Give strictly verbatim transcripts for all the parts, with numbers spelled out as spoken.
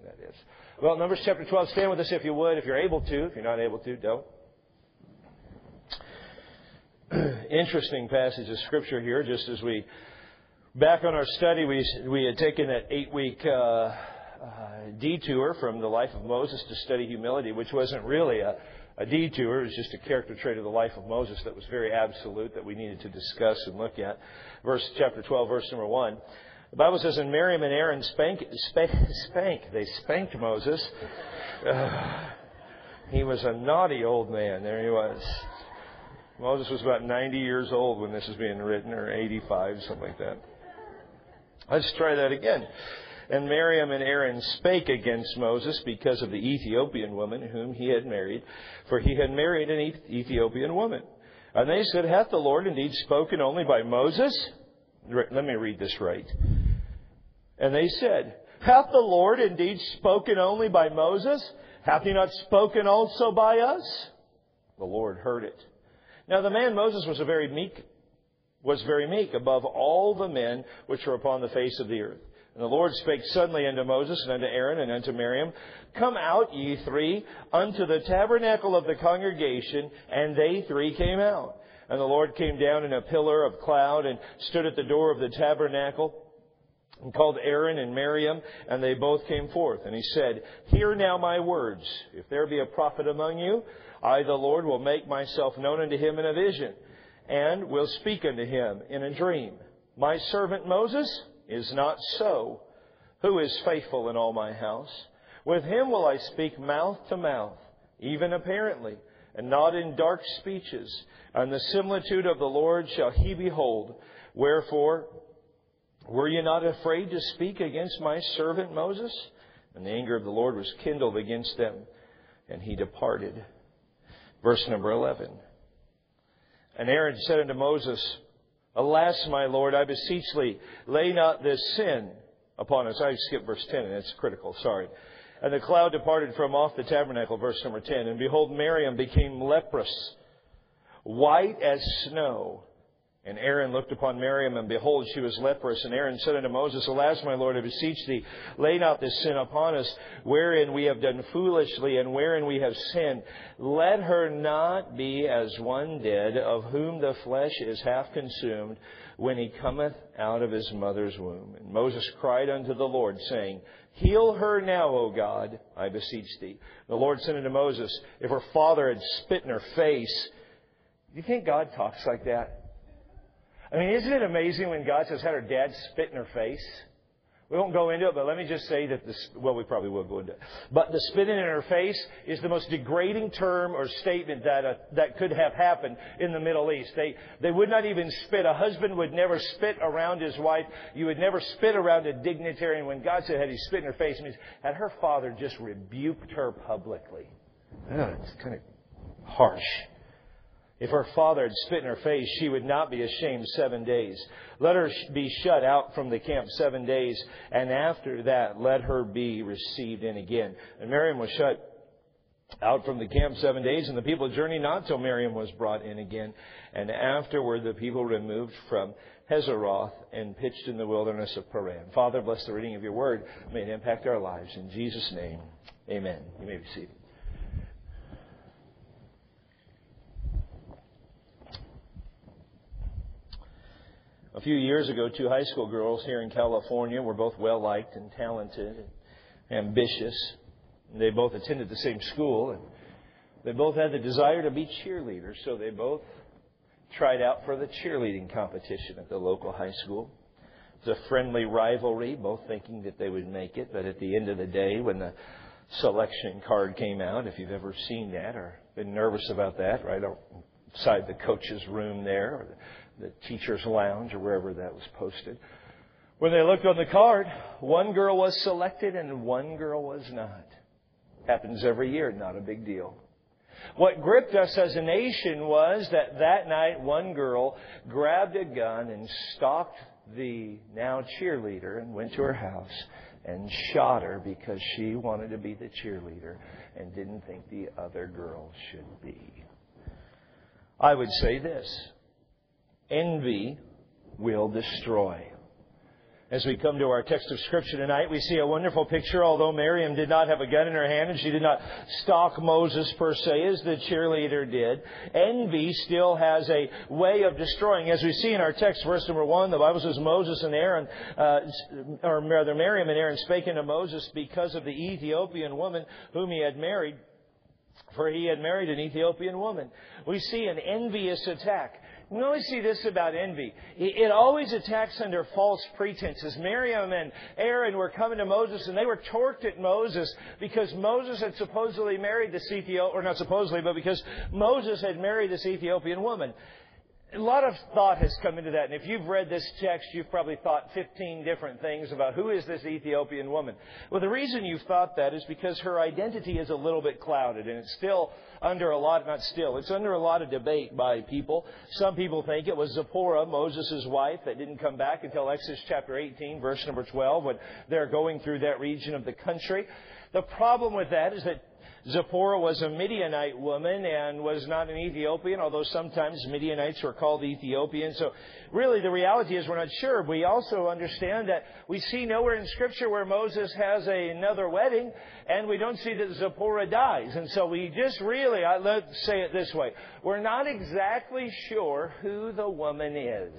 that is. Well, Numbers chapter twelve, stand with us if you would, if you're able to. If you're not able to, don't. Interesting passage of Scripture here. Just as we, back on our study, we we had taken that eight-week uh, uh, detour from the life of Moses to study humility, which wasn't really a, a detour. It was just a character trait of the life of Moses that was very absolute that we needed to discuss and look at. Verse chapter twelve, verse number one. The Bible says, and Miriam and Aaron spank, spank, spank. They spanked Moses. Uh, he was a naughty old man. There he was. Moses was about ninety years old when this is being written, or eighty-five, something like that. Let's try that again. And Miriam and Aaron spake against Moses because of the Ethiopian woman whom he had married, for he had married an Ethiopian woman. And they said, hath the Lord indeed spoken only by Moses? Let me read this right. And they said, hath the Lord indeed spoken only by Moses? Hath he not spoken also by us? The Lord heard it. Now the man Moses was a very meek, was very meek above all the men which were upon the face of the earth. And the Lord spake suddenly unto Moses and unto Aaron and unto Miriam, come out, ye three, unto the tabernacle of the congregation. And they three came out. And the Lord came down in a pillar of cloud and stood at the door of the tabernacle and called Aaron and Miriam, and they both came forth. And he said, hear now my words. If there be a prophet among you, I, the Lord, will make myself known unto him in a vision, and will speak unto him in a dream. My servant Moses is not so, who is faithful in all my house. With him will I speak mouth to mouth, even apparently, and not in dark speeches. And the similitude of the Lord shall he behold. Wherefore, were ye not afraid to speak against my servant Moses? And the anger of the Lord was kindled against them, and he departed. Verse number eleven. And Aaron said unto Moses, alas, my Lord, I beseech thee, lay not this sin upon us. I skipped verse ten, and it's critical, sorry. And the cloud departed from off the tabernacle, verse number ten. And behold, Miriam became leprous, white as snow. And Aaron looked upon Miriam, and behold, she was leprous. And Aaron said unto Moses, alas, my Lord, I beseech thee, lay not this sin upon us, wherein we have done foolishly, and wherein we have sinned. Let her not be as one dead, of whom the flesh is half consumed, when he cometh out of his mother's womb. And Moses cried unto the Lord, saying, heal her now, O God, I beseech thee. The Lord said unto Moses, if her father had spit in her face. Do you think God talks like that? I mean, isn't it amazing when God says, had her dad spit in her face? We won't go into it, but let me just say that this, well, we probably will go into it. But the spitting in her face is the most degrading term or statement that uh, that could have happened in the Middle East. They they would not even spit. A husband would never spit around his wife. You would never spit around a dignitary. And when God said, had he spit in her face, it means had her father just rebuked her publicly. Oh, it's kind of harsh. If her father had spit in her face, she would not be ashamed seven days. Let her be shut out from the camp seven days, and after that, let her be received in again. And Miriam was shut out from the camp seven days, and the people journeyed not till Miriam was brought in again. And afterward, the people removed from Hazeroth and pitched in the wilderness of Paran. Father, bless the reading of your word. May it impact our lives. In Jesus' name, amen. You may be seated. A few years ago, two high school girls here in California were both well-liked and talented and ambitious. They both attended the same school, and they both had the desire to be cheerleaders, so they both tried out for the cheerleading competition at the local high school. It was a friendly rivalry, both thinking that they would make it, but at the end of the day, when the selection card came out, if you've ever seen that or been nervous about that, right outside the coach's room there, or the the teacher's lounge or wherever that was posted. When they looked on the card, one girl was selected and one girl was not. Happens every year, not a big deal. What gripped us as a nation was that that night one girl grabbed a gun and stalked the now cheerleader and went to her house and shot her because she wanted to be the cheerleader and didn't think the other girl should be. I would say this. Envy will destroy. As we come to our text of Scripture tonight, we see a wonderful picture. Although Miriam did not have a gun in her hand and she did not stalk Moses per se as the cheerleader did, envy still has a way of destroying. As we see in our text, verse number one, the Bible says Moses and Aaron, uh, or rather Miriam and Aaron spake unto Moses because of the Ethiopian woman whom he had married, for he had married an Ethiopian woman. We see an envious attack. We only see this about envy. It always attacks under false pretenses. Miriam and Aaron were coming to Moses and they were torqued at Moses because Moses had supposedly married this Ethiopian, or not supposedly, but because Moses had married this Ethiopian woman. A lot of thought has come into that. And if you've read this text, you've probably thought fifteen different things about who is this Ethiopian woman. Well, the reason you've thought that is because her identity is a little bit clouded. And it's still under a lot, not still, it's under a lot of debate by people. Some people think it was Zipporah, Moses' wife, that didn't come back until Exodus chapter eighteen, verse number twelve, when they're going through that region of the country. The problem with that is that Zipporah was a Midianite woman and was not an Ethiopian, although sometimes Midianites were called Ethiopians. So really the reality is we're not sure. We also understand that we see nowhere in Scripture where Moses has a, another wedding, and we don't see that Zipporah dies. And so we just really, I, let's say it this way, we're not exactly sure who the woman is.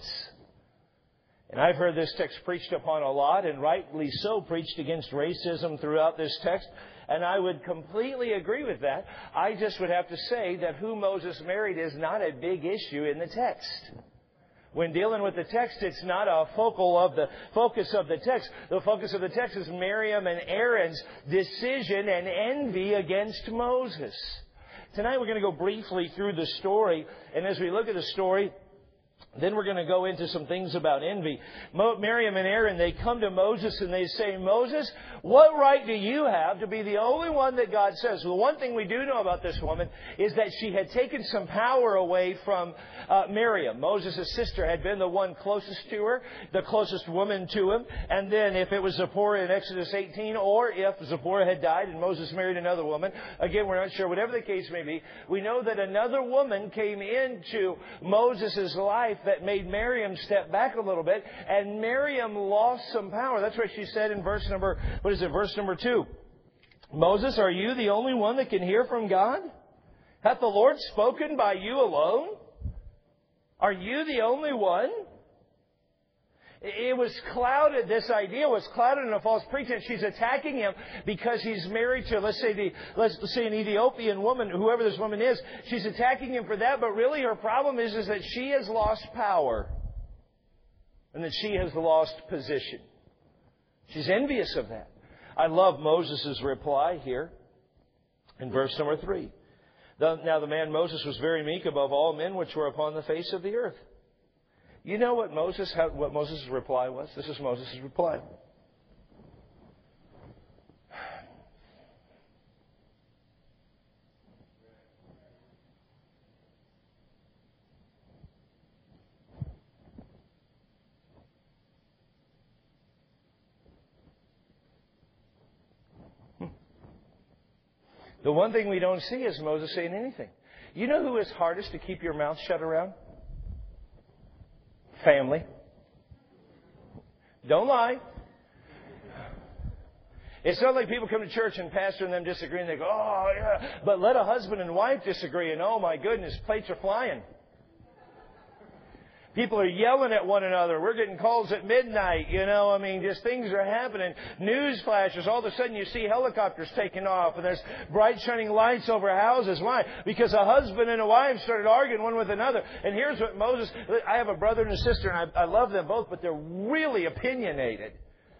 And I've heard this text preached upon a lot, and rightly so, preached against racism throughout this text. And I would completely agree with that. I just would have to say that who Moses married is not a big issue in the text. When dealing with the text, it's not a focal of the focus of the text. The focus of the text is Miriam and Aaron's decision and envy against Moses. Tonight we're going to go briefly through the story. And as we look at the story, then we're going to go into some things about envy. Mo- Miriam and Aaron, they come to Moses and they say, Moses, what right do you have to be the only one that God says? Well, one thing we do know about this woman is that she had taken some power away from uh, Miriam. Moses' sister had been the one closest to her, the closest woman to him. And then if it was Zipporah in Exodus eighteen, or if Zipporah had died and Moses married another woman, again, we're not sure, whatever the case may be, we know that another woman came into Moses' life that made Miriam step back a little bit, and Miriam lost some power. That's what she said in verse number, what is it, verse number two. Moses, are you the only one that can hear from God? Hath the Lord spoken by you alone? Are you the only one? It was clouded, this idea was clouded in a false pretense. She's attacking him because he's married to, let's say, the, let's say an Ethiopian woman, whoever this woman is. She's attacking him for that, but really her problem is, is that she has lost power and that she has lost position. She's envious of that. I love Moses' reply here in verse number three. Now the man Moses was very meek above all men which were upon the face of the earth. You know what Moses, what Moses' reply was? This is Moses' reply. The one thing we don't see is Moses saying anything. You know who is hardest to keep your mouth shut around? Family. Don't lie. It's not like people come to church and pastor and them disagree and they go, oh, yeah. But let a husband and wife disagree and, oh, my goodness, plates are flying. People are yelling at one another. We're getting calls at midnight, you know. I mean, just things are happening. News flashes. All of a sudden you see helicopters taking off and there's bright shining lights over houses. Why? Because a husband and a wife started arguing one with another. And here's what Moses... I have a brother and a sister and I, I love them both, but they're really opinionated.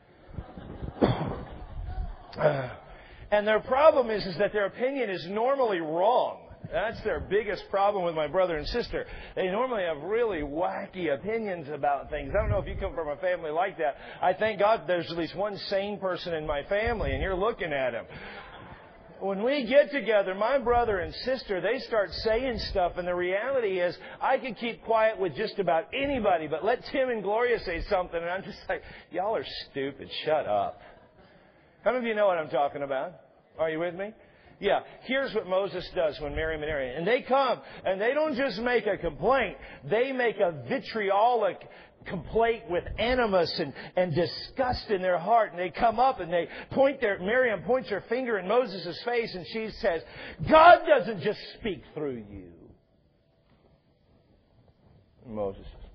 And their problem is, is that their opinion is normally wrong. That's their biggest problem with my brother and sister. They normally have really wacky opinions about things. I don't know if you come from a family like that. I thank God there's at least one sane person in my family, and you're looking at him. When we get together, my brother and sister, they start saying stuff, and the reality is I can keep quiet with just about anybody, but let Tim and Gloria say something, and I'm just like, y'all are stupid. Shut up. How many of you know what I'm talking about? Are you with me? Yeah, here's what Moses does when Miriam and Aaron, and they come, and they don't just make a complaint, they make a vitriolic complaint with animus and, and disgust in their heart. And they come up and they point their, Miriam points her finger in Moses' face and she says, God doesn't just speak through you. And Moses says,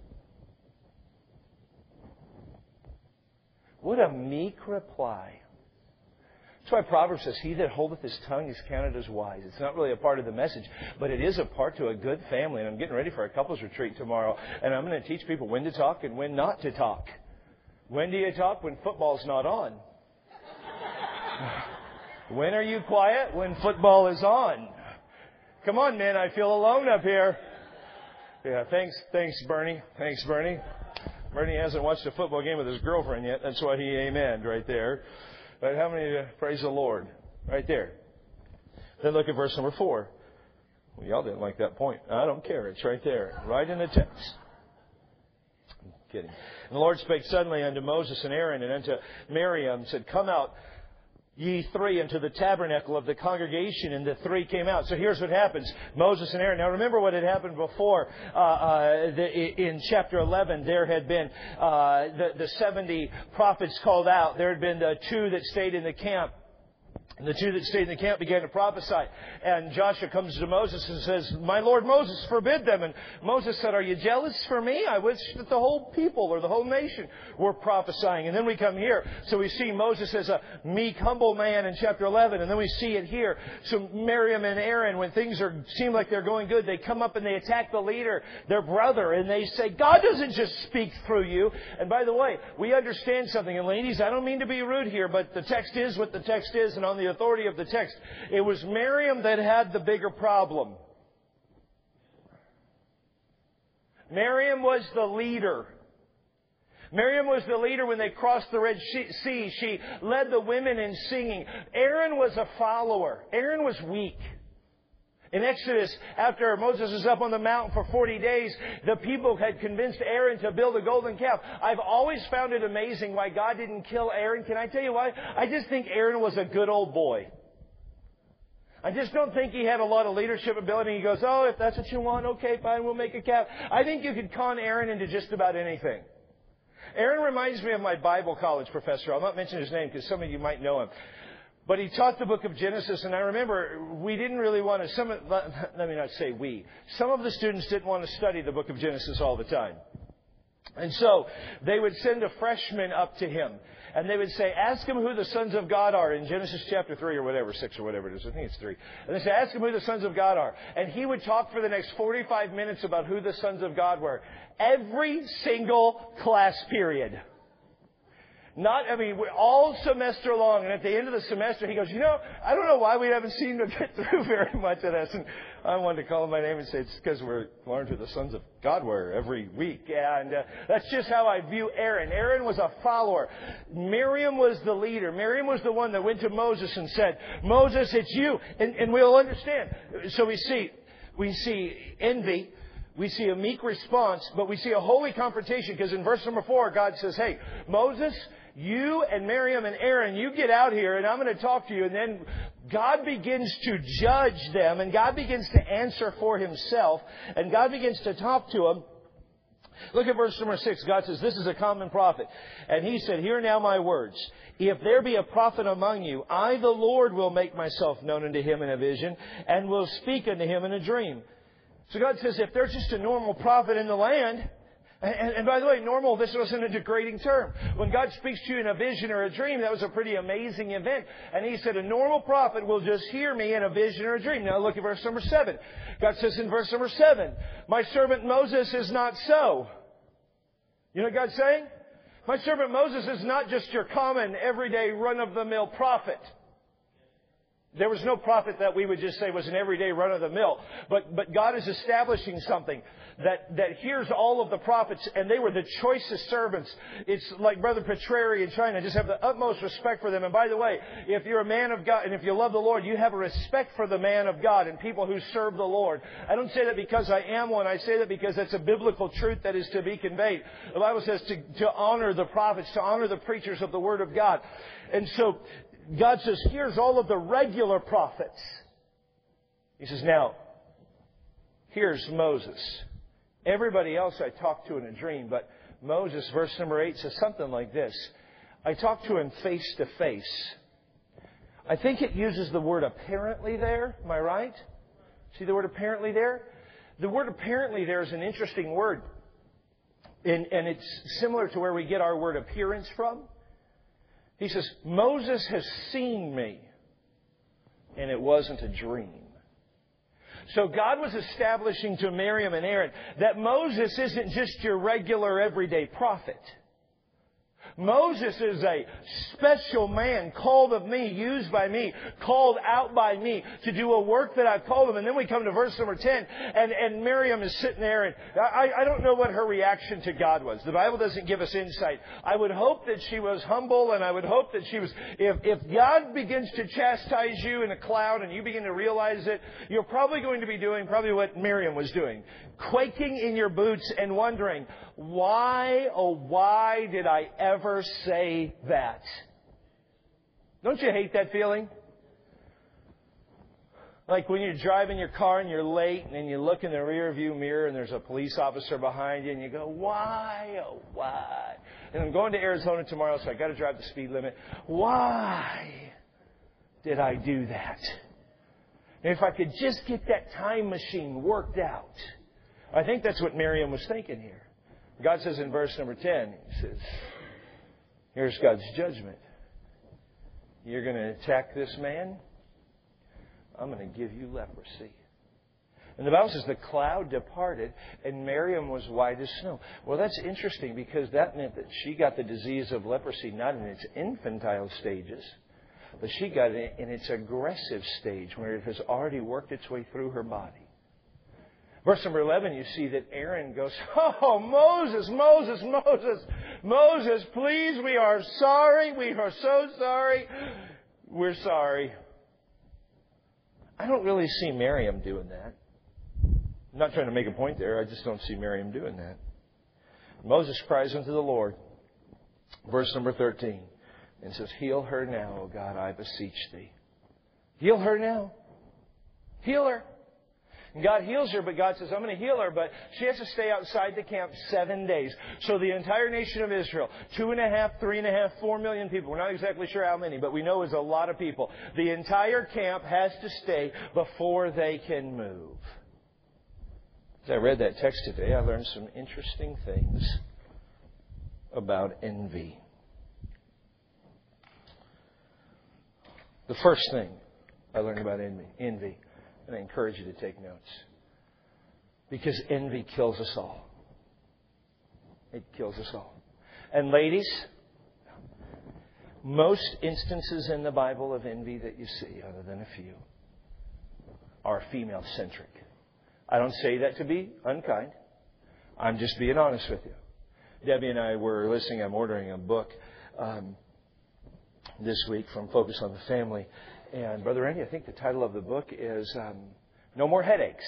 what a meek reply. That's why Proverbs says, he that holdeth his tongue is counted as wise. It's not really a part of the message, but it is a part to a good family. And I'm getting ready for a couples retreat tomorrow, and I'm going to teach people when to talk and when not to talk. When do you talk? When football's not on. When are you quiet? When football is on. Come on, men, I feel alone up here. Yeah, thanks, thanks, Bernie. Thanks, Bernie. Bernie hasn't watched a football game with his girlfriend yet. That's why he amened right there. But how many uh, praise the Lord? Right there. Then look at verse number four. Well, y'all didn't like that point. I don't care. It's right there. Right in the text. I'm kidding. And the Lord spake suddenly unto Moses and Aaron and unto Miriam, said, come out, ye three, into the tabernacle of the congregation. And the three came out. So here's what happens. Moses and Aaron. Now remember what had happened before. Uh, uh, the, in chapter eleven, there had been uh, the, the seventy prophets called out. There had been the two that stayed in the camp. And the two that stayed in the camp began to prophesy. And Joshua comes to Moses and says, my Lord Moses, forbid them. And Moses said, are you jealous for me? I wish that the whole people or the whole nation were prophesying. And then we come here. So we see Moses as a meek, humble man in chapter eleven. And then we see it here. So Miriam and Aaron, when things are seem like they're going good, they come up and they attack the leader, their brother. And they say, God doesn't just speak through you. And by the way, we understand something. And ladies, I don't mean to be rude here, but the text is what the text is. And on the authority of the text, it was Miriam that had the bigger problem. Miriam was the leader. Miriam was the leader when they crossed the Red Sea. She led the women in singing. Aaron was a follower. Aaron was weak. In Exodus, after Moses was up on the mountain for forty days, the people had convinced Aaron to build a golden calf. I've always found it amazing why God didn't kill Aaron. Can I tell you why? I just think Aaron was a good old boy. I just don't think he had a lot of leadership ability. He goes, oh, if that's what you want, okay, fine, we'll make a calf. I think you could con Aaron into just about anything. Aaron reminds me of my Bible college professor. I'll not mention his name because some of you might know him. But he taught the book of Genesis, and I remember we didn't really want to, some, let me not say we, some of the students didn't want to study the book of Genesis all the time. And so they would send a freshman up to him, and they would say, ask him who the sons of God are in Genesis chapter three or whatever, six or whatever it is. I think it's three. And they say, ask him who the sons of God are. And he would talk for the next forty-five minutes about who the sons of God were. Every single class period. Not, I mean, all semester long. And at the end of the semester, he goes, you know, I don't know why we haven't seemed to get through very much of this. And I wanted to call him by name and say, it's because we're learned who the sons of God were every week. And uh, that's just how I view Aaron. Aaron was a follower. Miriam was the leader. Miriam was the one that went to Moses and said, Moses, it's you. And, and we'll understand. So we see, we see envy. We see a meek response, but we see a holy confrontation because in verse number four, God says, hey, Moses, you and Miriam and Aaron, you get out here and I'm going to talk to you. And then God begins to judge them and God begins to answer for himself and God begins to talk to them. Look at verse number six. God says, this is a common prophet. And he said, hear now my words. If there be a prophet among you, I, the Lord, will make myself known unto him in a vision and will speak unto him in a dream. So God says, if there's just a normal prophet in the land, and, and by the way, normal, this wasn't a degrading term. When God speaks to you in a vision or a dream, that was a pretty amazing event. And he said, a normal prophet will just hear me in a vision or a dream. Now look at verse number seven. God says in verse number seven, my servant Moses is not so. You know what God's saying? My servant Moses is not just your common, everyday, run-of-the-mill prophet. There was no prophet that we would just say was an everyday run-of-the-mill. But, but God is establishing something that, that hears all of the prophets, and they were the choicest servants. It's like Brother Petrari in China. Just have the utmost respect for them. And by the way, if you're a man of God, and if you love the Lord, you have a respect for the man of God and people who serve the Lord. I don't say that because I am one. I say that because that's a biblical truth that is to be conveyed. The Bible says to, to honor the prophets, to honor the preachers of the Word of God. And so, God says, here's all of the regular prophets. He says, now, here's Moses. Everybody else I talked to in a dream, but Moses, verse number eight, says something like this. I talked to him face to face. I think it uses the word apparently there. Am I right? See the word apparently there? The word apparently there is an interesting word. And, and it's similar to where we get our word appearance from. He says, Moses has seen me, and it wasn't a dream. So God was establishing to Miriam and Aaron that Moses isn't just your regular everyday prophet. Moses is a special man, called of me, used by me, called out by me to do a work that I've called him. And then we come to verse number ten, and, and Miriam is sitting there, and I, I don't know what her reaction to God was. The Bible doesn't give us insight. I would hope that she was humble, and I would hope that she was... If, if God begins to chastise you in a cloud and you begin to realize it, you're probably going to be doing probably what Miriam was doing. Quaking in your boots and wondering, why, oh why did I ever say that? Don't you hate that feeling? Like when you're driving your car and you're late and then you look in the rear view mirror and there's a police officer behind you and you go, why, oh why? And I'm going to Arizona tomorrow, so I got to drive the speed limit. Why did I do that? And if I could just get that time machine worked out. I think that's what Miriam was thinking here. God says in verse number ten, He says, here's God's judgment. You're going to attack this man? I'm going to give you leprosy. And the Bible says the cloud departed and Miriam was white as snow. Well, that's interesting because that meant that she got the disease of leprosy not in its infantile stages, but she got it in its aggressive stage where it has already worked its way through her body. Verse number eleven, you see that Aaron goes, oh, Moses, Moses, Moses, Moses, please, we are sorry. We are so sorry. We're sorry. I don't really see Miriam doing that. I'm not trying to make a point there. I just don't see Miriam doing that. Moses cries unto the Lord. Verse number thirteen. And says, heal her now, O God, I beseech thee. Heal her now. Heal her. And God heals her, but God says, I'm going to heal her, but she has to stay outside the camp seven days. So the entire nation of Israel, two and a half, three and a half, four million people, we're not exactly sure how many, but we know it's a lot of people. The entire camp has to stay before they can move. As I read that text today, I learned some interesting things about envy. The first thing I learned about envy, envy, and I encourage you to take notes, because envy kills us all. It kills us all. And ladies, most instances in the Bible of envy that you see, other than a few, are female-centric. I don't say that to be unkind. I'm just being honest with you. Debbie and I were listening. I'm ordering a book um, this week from Focus on the Family. And Brother Randy, I think the title of the book is um, No More Headaches.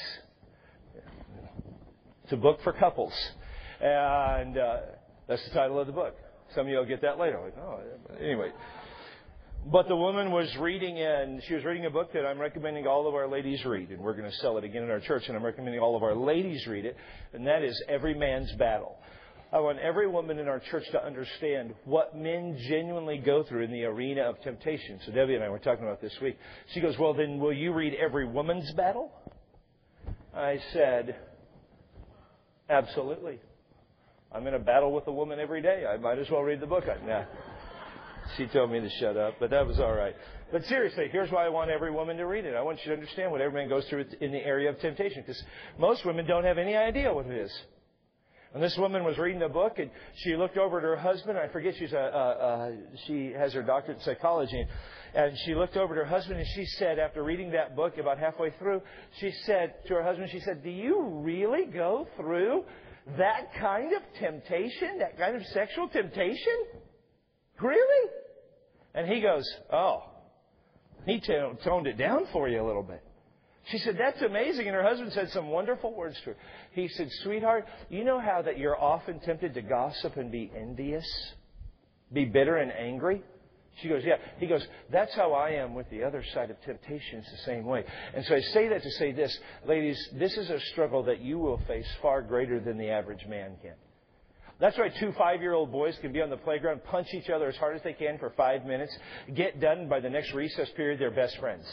It's a book for couples. And uh, that's the title of the book. Some of you will get that later. Like, oh, anyway. But the woman was reading, and she was reading a book that I'm recommending all of our ladies read. And we're going to sell it again in our church, and I'm recommending all of our ladies read it. And that is Every Man's Battle. I want every woman in our church to understand what men genuinely go through in the arena of temptation. So Debbie and I were talking about this week. She goes, well, then will you read Every Woman's Battle? I said, absolutely. I'm in a battle with a woman every day. I might as well read the book. Nah. She told me to shut up, but that was all right. But seriously, here's why I want every woman to read it. I want you to understand what every man goes through in the area of temptation, because most women don't have any idea what it is. And this woman was reading a book, and she looked over at her husband. I forget she's a, a, a she has her doctorate in psychology, and she looked over at her husband, and she said, after reading that book about halfway through, she said to her husband, she said, "Do you really go through that kind of temptation, that kind of sexual temptation? Really?" And he goes, "Oh." He t- toned it down for you a little bit. She said, "That's amazing." And her husband said some wonderful words to her. He said, "Sweetheart, you know how that you're often tempted to gossip and be envious, be bitter and angry?" She goes, "Yeah." He goes, "That's how I am with the other side of temptation. It's the same way." And so I say that to say this. Ladies, this is a struggle that you will face far greater than the average man can. That's why two five-year-old boys can be on the playground, punch each other as hard as they can for five minutes, get done by the next recess period, they're best friends.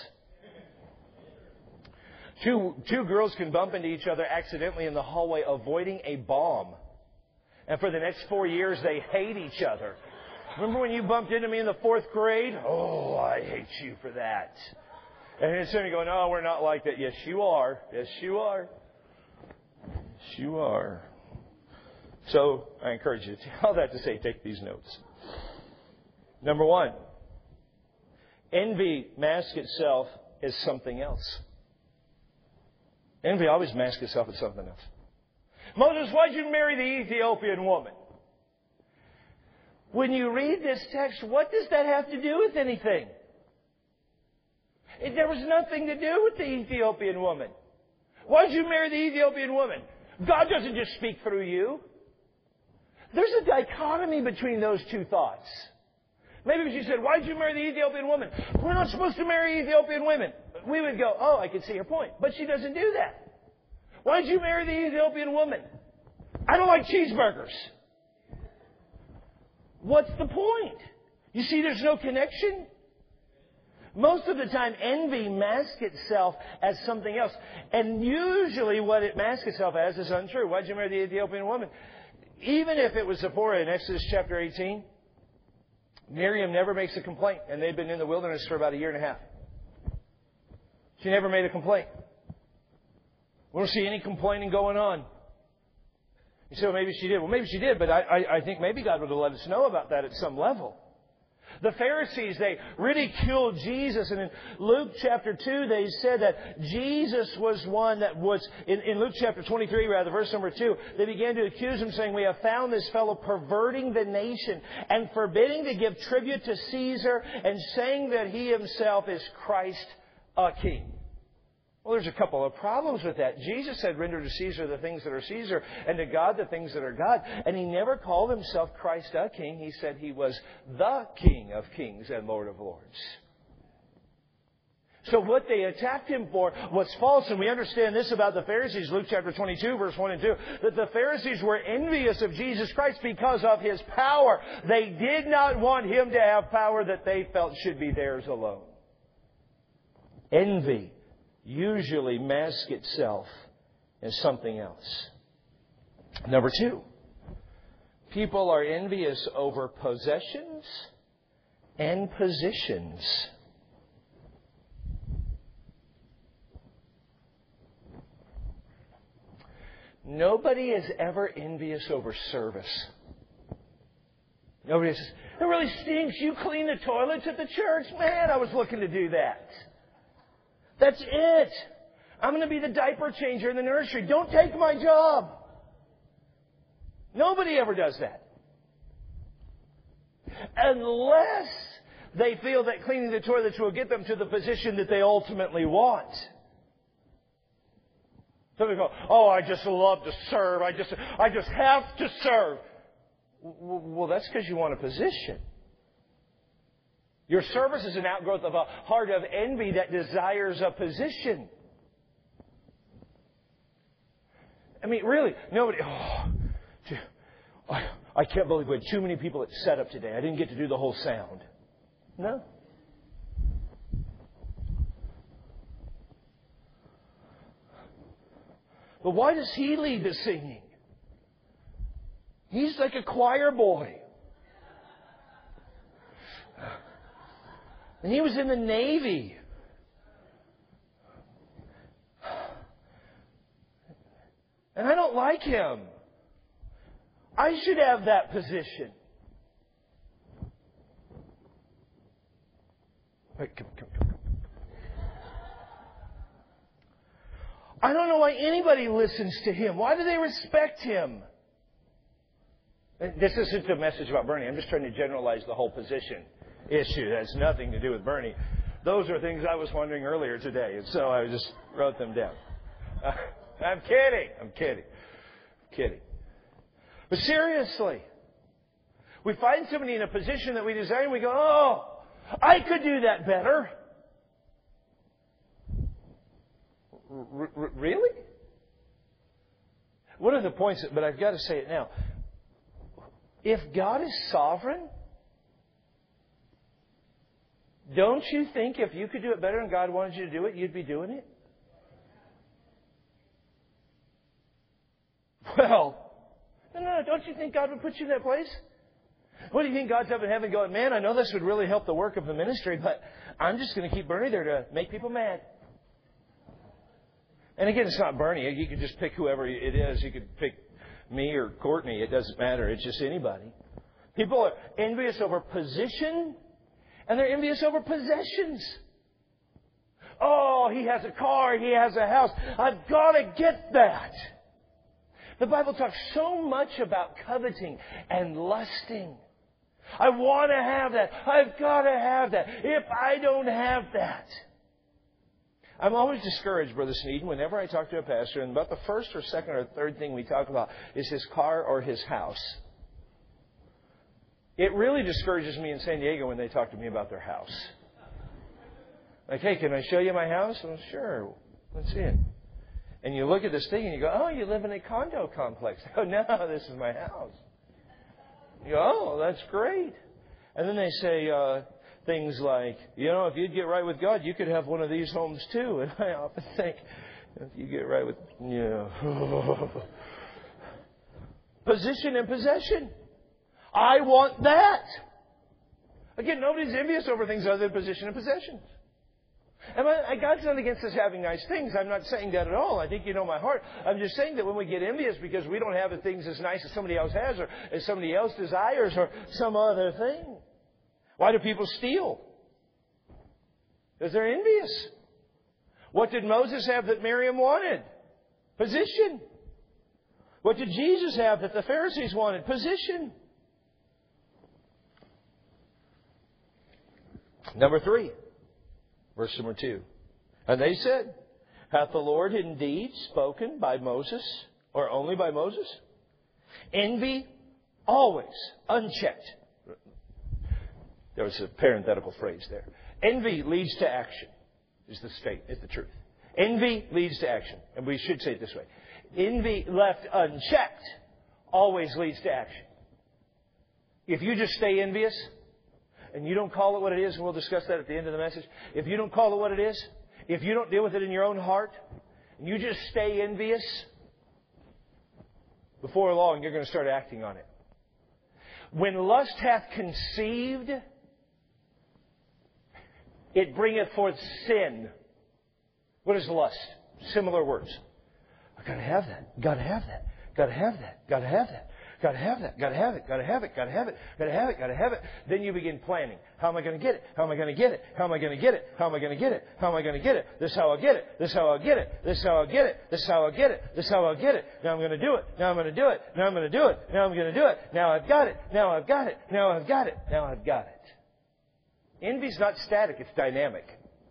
Two, two girls can bump into each other accidentally in the hallway avoiding a bomb. And for the next four years, they hate each other. Remember when you bumped into me in the fourth grade? Oh, I hate you for that. And then suddenly you go, no, we're not like that. Yes, you are. Yes, you are. Yes, you are. So I encourage you, all that to say, take these notes. Number one, envy masks itself as something else. Envy always masks itself as something else. Moses, why'd you marry the Ethiopian woman? When you read this text, what does that have to do with anything? It, there was nothing to do with the Ethiopian woman. Why'd you marry the Ethiopian woman? God doesn't just speak through you. There's a dichotomy between those two thoughts. Maybe if she said, why'd you marry the Ethiopian woman? We're not supposed to marry Ethiopian women. We would go, oh, I can see her point. But she doesn't do that. Why'd you marry the Ethiopian woman? I don't like cheeseburgers. What's the point? You see, there's no connection. Most of the time, envy masks itself as something else. And usually what it masks itself as is untrue. Why'd you marry the Ethiopian woman? Even if it was Zipporah in Exodus chapter eighteen, Miriam never makes a complaint. And they'd been in the wilderness for about a year and a half. She never made a complaint. We don't see any complaining going on. You say, well, maybe she did. Well, maybe she did, but I, I, I think maybe God would have let us know about that at some level. The Pharisees, they ridiculed Jesus. And in Luke chapter two, they said that Jesus was one that was, in, in Luke chapter twenty-three, rather, verse number two, they began to accuse him, saying, we have found this fellow perverting the nation and forbidding to give tribute to Caesar and saying that he himself is Christ, a king. Well, there's a couple of problems with that. Jesus said, render to Caesar the things that are Caesar, and to God the things that are God. And He never called Himself Christ a King. He said He was the King of kings and Lord of lords. So what they attacked Him for was false. And we understand this about the Pharisees, Luke chapter twenty-two, verse one and two, that the Pharisees were envious of Jesus Christ because of His power. They did not want Him to have power that they felt should be theirs alone. Envy usually masks itself as something else. Number two, people are envious over possessions and positions. Nobody is ever envious over service. Nobody says, it really stinks. You clean the toilets at the church? Man, I was looking to do that. That's it. I'm going to be the diaper changer in the nursery. Don't take my job. Nobody ever does that. Unless they feel that cleaning the toilets will get them to the position that they ultimately want. Some people go, oh, I just love to serve. I just, I just have to serve. Well, that's because you want a position. Your service is an outgrowth of a heart of envy that desires a position. I mean, really, nobody... Oh, I, I can't believe we had too many people at setup today. I didn't get to do the whole sound. No. But why does he lead the singing? He's like a choir boy. And he was in the Navy. And I don't like him. I should have that position. Wait, come, come, come. I don't know why anybody listens to him. Why do they respect him? This isn't a message about Bernie. I'm just trying to generalize the whole position issue. That has nothing to do with Bernie. Those are things I was wondering earlier today, and so I just wrote them down. Uh, I'm kidding. I'm kidding. I'm kidding. But seriously, we find somebody in a position that we desire, and we go, oh, I could do that better. R- r- really? One of the points, but I've got to say it now. If God is sovereign, don't you think if you could do it better and God wanted you to do it, you'd be doing it? Well, no, no, no. Don't you think God would put you in that place? What do you think God's up in heaven going, man, I know this would really help the work of the ministry, but I'm just going to keep Bernie there to make people mad. And again, it's not Bernie. You could just pick whoever it is. You could pick me or Courtney. It doesn't matter. It's just anybody. People are envious over position, and they're envious over possessions. Oh, he has a car. He has a house. I've got to get that. The Bible talks so much about coveting and lusting. I want to have that. I've got to have that. If I don't have that. I'm always discouraged, Brother Sneeden, whenever I talk to a pastor, and about the first or second or third thing we talk about is his car or his house. It really discourages me in San Diego when they talk to me about their house. Like, hey, can I show you my house? Well, sure. Let's see it. And you look at this thing and you go, oh, you live in a condo complex. Oh, no, this is my house. You go, oh, that's great. And then they say uh, things like, you know, if you'd get right with God, you could have one of these homes too. And I often think, if you get right with, yeah. Position and possession. I want that. Again, nobody's envious over things other than position and possessions. And God's not against us having nice things. I'm not saying that at all. I think you know my heart. I'm just saying that when we get envious because we don't have the things as nice as somebody else has or as somebody else desires or some other thing. Why do people steal? Because they're envious. What did Moses have that Miriam wanted? Position. What did Jesus have that the Pharisees wanted? Position. Number three. Verse number two. And they said, hath the Lord indeed spoken by Moses, or only by Moses? Envy always unchecked. There was a parenthetical phrase there. Envy leads to action, is the state, is the truth. Envy leads to action. And we should say it this way. Envy left unchecked always leads to action. If you just stay envious, and you don't call it what it is, and we'll discuss that at the end of the message. If you don't call it what it is, if you don't deal with it in your own heart, and you just stay envious, before long you're going to start acting on it. When lust hath conceived, it bringeth forth sin. What is lust? Similar words. I've got to have that. Got to have that. Got to have that. Got to have that. Got to have that. Got to have it. Got to have it. Got to have it. Got to have it. Got to have it. Then you begin planning. How am I going to get it? How am I going to get it? How am I going to get it? How am I going to get it? How am I going to get it? This is how I get it. This is how I get it. This is how I get it. This is how I get it. This is how I get it. Now I'm going to do it. Now I'm going to do it. Now I'm going to do it. Now I'm going to do it. Now I've got it. Now I've got it. Now I've got it. Now I've got it. Envy's not static. It's dynamic.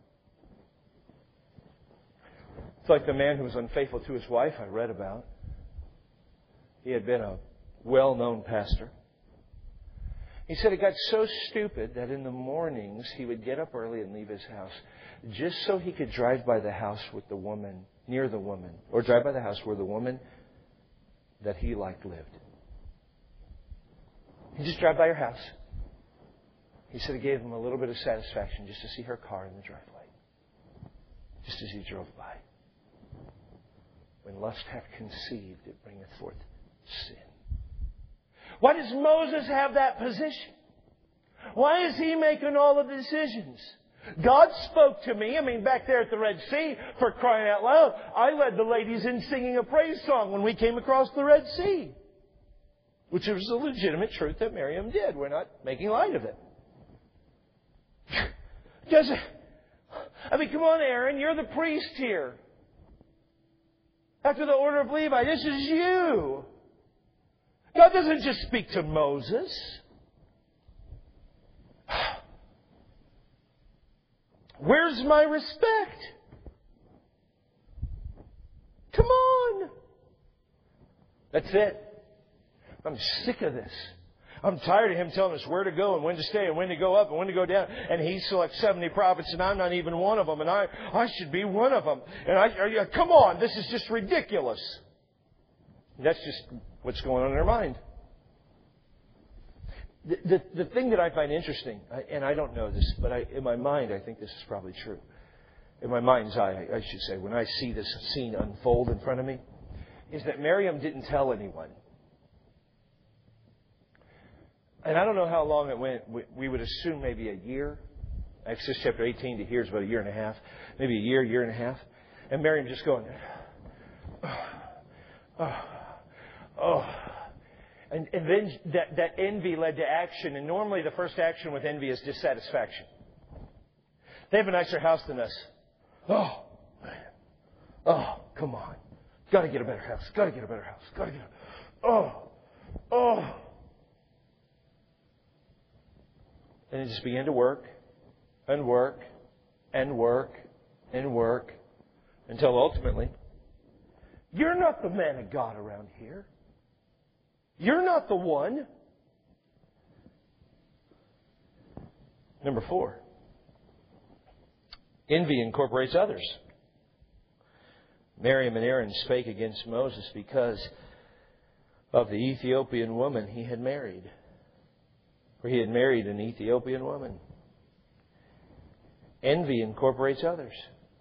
It's like the man who was unfaithful to his wife I read about. He had been a well-known pastor. He said it got so stupid that in the mornings he would get up early and leave his house just so he could drive by the house with the woman, near the woman, or drive by the house where the woman that he liked lived. He just drive by her house. He said it gave him a little bit of satisfaction just to see her car in the driveway, just as he drove by. When lust hath conceived, it bringeth forth sin. Why does Moses have that position? Why is he making all of the decisions? God spoke to me. I mean, back there at the Red Sea, for crying out loud, I led the ladies in singing a praise song when we came across the Red Sea. Which was a legitimate truth that Miriam did. We're not making light of it. Does it? I mean, come on, Aaron, you're the priest here. After the order of Levi, this is you. God doesn't just speak to Moses. Where's my respect? Come on. That's it. I'm sick of this. I'm tired of him telling us where to go and when to stay and when to go up and when to go down. And he selects seventy prophets and I'm not even one of them. And I, I should be one of them. And I, I, come on, this is just ridiculous. That's just what's going on in our mind. The, the, the thing that I find interesting, I, and I don't know this, but I, in my mind, I think this is probably true. In my mind's eye, I should say, when I see this scene unfold in front of me, is that Miriam didn't tell anyone. And I don't know how long it went. We, we would assume maybe a year. Exodus chapter eighteen to here is about a year and a half. Maybe a year, year and a half. And Miriam just going, oh, oh, oh. And, and then that, that envy led to action. And normally the first action with envy is dissatisfaction. They have a nicer house than us. Oh, man. Oh, come on. Got to get a better house. Got to get a better house. Got to get a... Oh, oh. And it just began to work and work and work and work until ultimately, you're not the man of God around here. You're not the one. Number four, envy incorporates others. Miriam and Aaron spake against Moses because of the Ethiopian woman he had married. For he had married an Ethiopian woman. Envy incorporates others.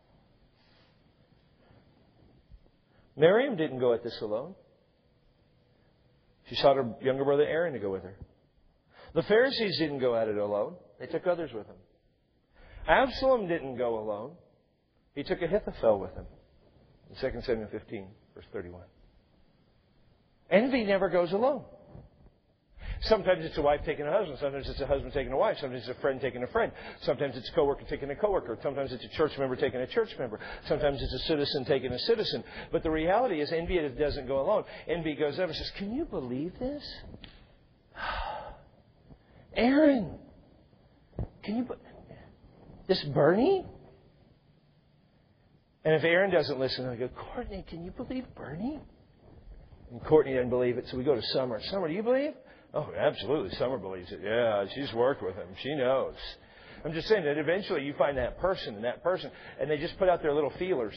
Miriam didn't go at this alone. She sought her younger brother Aaron to go with her. The Pharisees didn't go at it alone. They took others with them. Absalom didn't go alone. He took Ahithophel with him. In Second Samuel fifteen, verse thirty-one. Envy never goes alone. Sometimes it's a wife taking a husband. Sometimes it's a husband taking a wife. Sometimes it's a friend taking a friend. Sometimes it's a coworker taking a coworker. Sometimes it's a church member taking a church member. Sometimes it's a citizen taking a citizen. But the reality is envy doesn't go alone. Envy goes over and says, can you believe this? Aaron, can you... This Bernie? And if Aaron doesn't listen, I go, Courtney, can you believe Bernie? And Courtney doesn't believe it, so we go to Summer. Summer, do you believe? Oh, absolutely. Summer believes it. Yeah, she's worked with him. She knows. I'm just saying that eventually you find that person and that person, and they just put out their little feelers.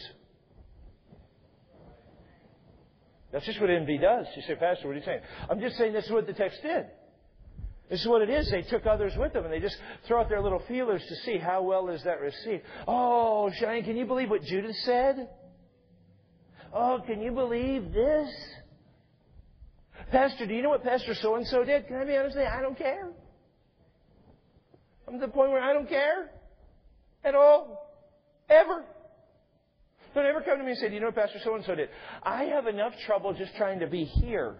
That's just what envy does. You say, Pastor, what are you saying? I'm just saying this is what the text did. This is what it is. They took others with them, and they just throw out their little feelers to see how well is that received. Oh, Cheyenne, can you believe what Judith said? Oh, can you believe this? Pastor, do you know what Pastor so-and-so did? Can I be honest with you? I don't care. I'm to the point where I don't care at all. Ever. Don't ever come to me and say, do you know what Pastor so-and-so did? I have enough trouble just trying to be here.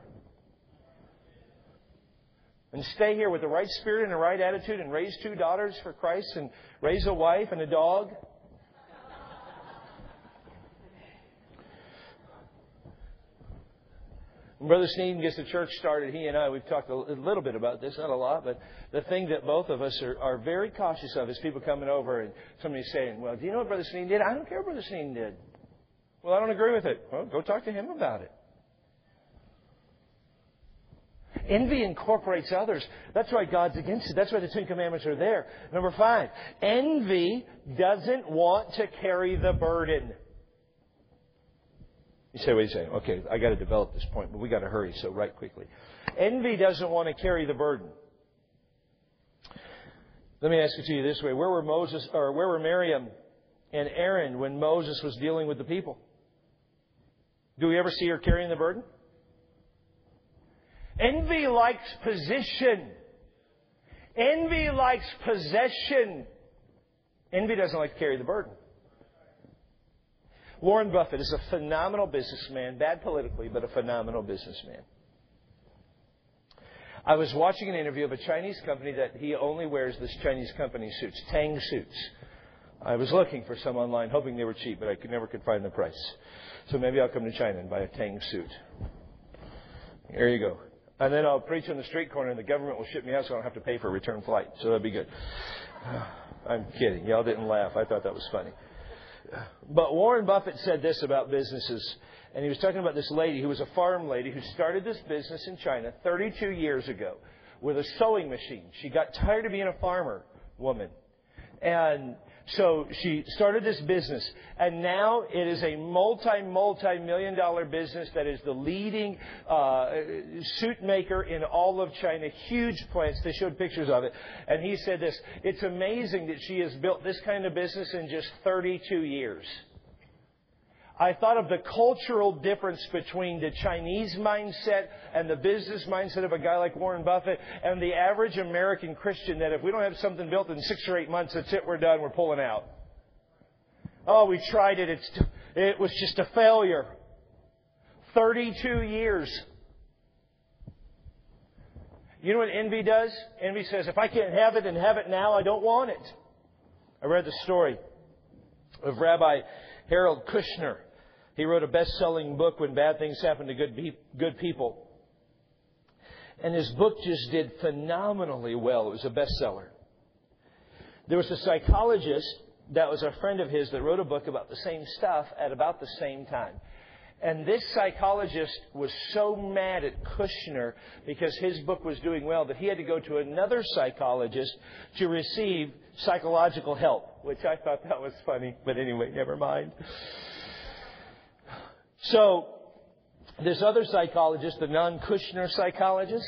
And stay here with the right spirit and the right attitude and raise two daughters for Christ and raise a wife and a dog. When Brother Sneeden gets the church started, he and I, we've talked a little bit about this, not a lot, but the thing that both of us are, are very cautious of is people coming over and somebody saying, well, do you know what Brother Sneeden did? I don't care what Brother Sneeden did. Well, I don't agree with it. Well, go talk to him about it. Envy incorporates others. That's why God's against it. That's why the Ten Commandments are there. Number five, envy doesn't want to carry the burden. You say, what are you saying? Okay, I got to develop this point, but we got to hurry, so right quickly. Envy doesn't want to carry the burden. Let me ask it to you this way: Where were Moses, or where were Miriam and Aaron when Moses was dealing with the people? Do we ever see her carrying the burden? Envy likes position. Envy likes possession. Envy doesn't like to carry the burden. Warren Buffett is a phenomenal businessman, bad politically, but a phenomenal businessman. I was watching an interview of a Chinese company that he only wears this Chinese company suits, Tang suits. I was looking for some online, hoping they were cheap, but I could never could find the price. So maybe I'll come to China and buy a Tang suit. There you go. And then I'll preach on the street corner and the government will ship me out so I don't have to pay for a return flight. So that'd be good. I'm kidding. Y'all didn't laugh. I thought that was funny. But Warren Buffett said this about businesses. And he was talking about this lady who was a farm lady who started this business in China thirty-two years ago with a sewing machine. She got tired of being a farmer woman. And So she started this business, and now it is a multi, multi-million dollar business that is the leading uh, suit maker in all of China. Huge plants. They showed pictures of it. And he said this, it's amazing that she has built this kind of business in just thirty-two years. I thought of the cultural difference between the Chinese mindset and the business mindset of a guy like Warren Buffett and the average American Christian, that if we don't have something built in six or eight months, that's it, we're done, we're pulling out. Oh, we tried it, it's, it was just a failure. thirty-two years. You know what envy does? Envy says, if I can't have it and have it now, I don't want it. I read the story of Rabbi Harold Kushner. He wrote a best-selling book, When Bad Things Happen to Good, Be- Good People. And his book just did phenomenally well. It was a bestseller. There was a psychologist that was a friend of his that wrote a book about the same stuff at about the same time. And this psychologist was so mad at Kushner because his book was doing well that he had to go to another psychologist to receive psychological help, which I thought that was funny. But anyway, never mind. So this other psychologist, the non-Kushner psychologist,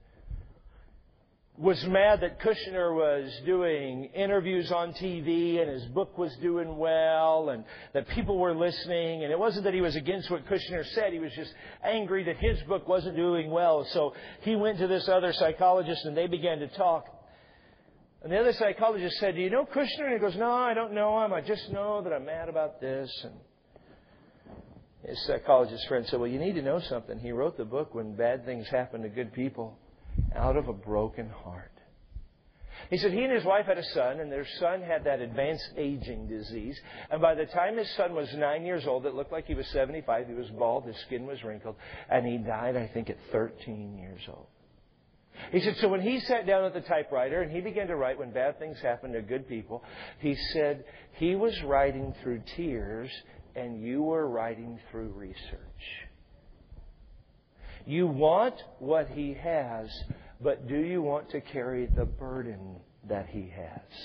was mad that Kushner was doing interviews on T V and his book was doing well and that people were listening. And it wasn't that he was against what Kushner said. He was just angry that his book wasn't doing well. So he went to this other psychologist and they began to talk. And the other psychologist said, do you know Kushner? And he goes, no, I don't know him. I just know that I'm mad about this. And his psychologist friend said, well, you need to know something. He wrote the book When Bad Things Happen to Good People out of a broken heart. He said he and his wife had a son, and their son had that advanced aging disease. And by the time his son was nine years old, it looked like he was seventy-five. He was bald. His skin was wrinkled. And he died, I think, at thirteen years old. He said, so when he sat down at the typewriter and he began to write When Bad Things Happen to Good People, he said he was writing through tears and you were writing through research. You want what he has, but do you want to carry the burden that he has?